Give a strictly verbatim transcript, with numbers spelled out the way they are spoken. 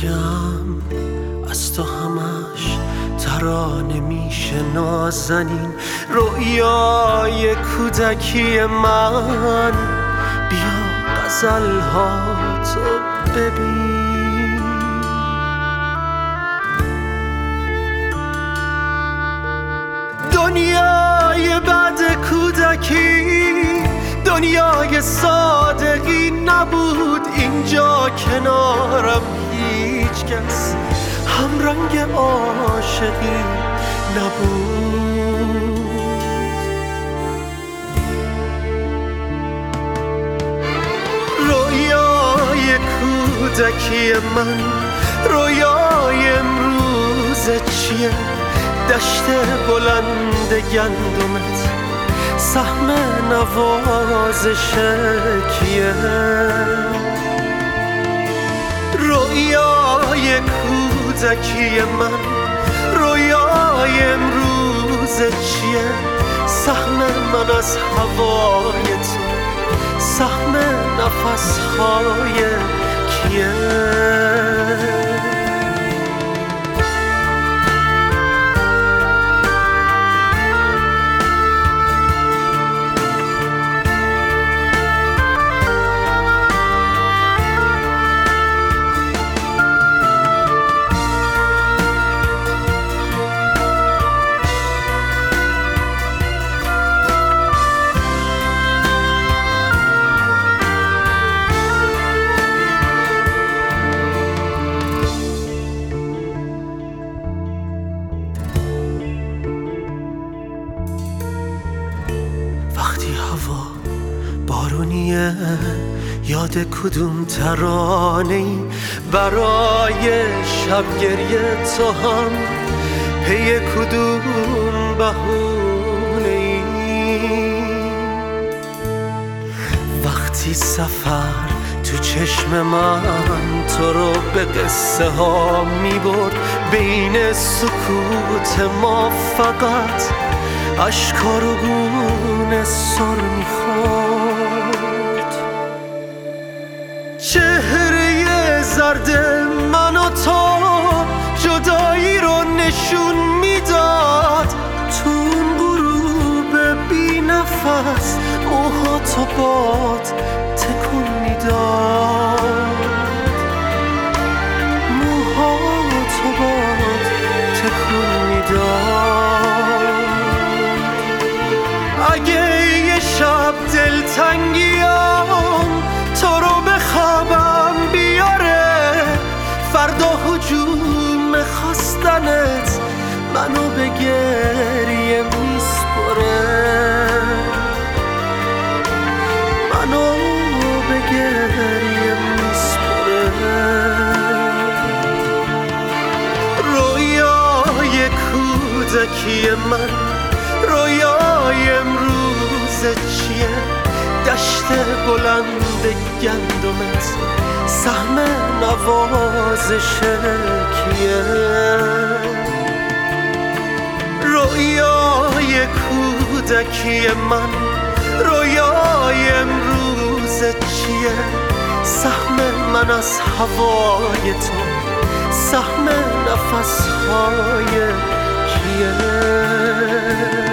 بچم از تو همش ترانه میشه نازنین، رویای کودکی من. بیا غزل ها تو ببین، دنیای بعد کودکی دنیای صادقی نبود. اینجا کنارم هیچ کس همرنگ عاشقی نبود. رویای کودکی من، رویای امروز چیه؟ دشت بلند گندمت سهم نوازش کیه؟ رویای کودکی من، رویای امروز چیه؟ سهم من از هوای تو، سهم نفسهای کیه؟ وقتی هوا بارونیه یاد کدوم ترانه‌ای برای شب گریه تو هم پی کدوم بهونه‌ای؟ وقتی سفر تو چشم من تو رو به قصه ها میبرد، بین سکوت ما فقط اشکا رو گونه سر میخورد. چهره زرد من و تو جدایی رو نشون میداد، تو اون غروب بی نفس موها تو باد تکون میداد، موها تو باد تکون میداد. اگه یه شب دلتنگیام تو رو به خوابم بیاره، فردا هجوم خواستنت منو به گریه میسپره، منو به گریه میسپره. رویای کودکی من، رویای امروز چیه؟ دشت بلند گندمت سهم نوازش کیه؟ رویای کودکی من، رویای امروز چیه؟ سهم من از هوای تو، سهم نفسهای کیه؟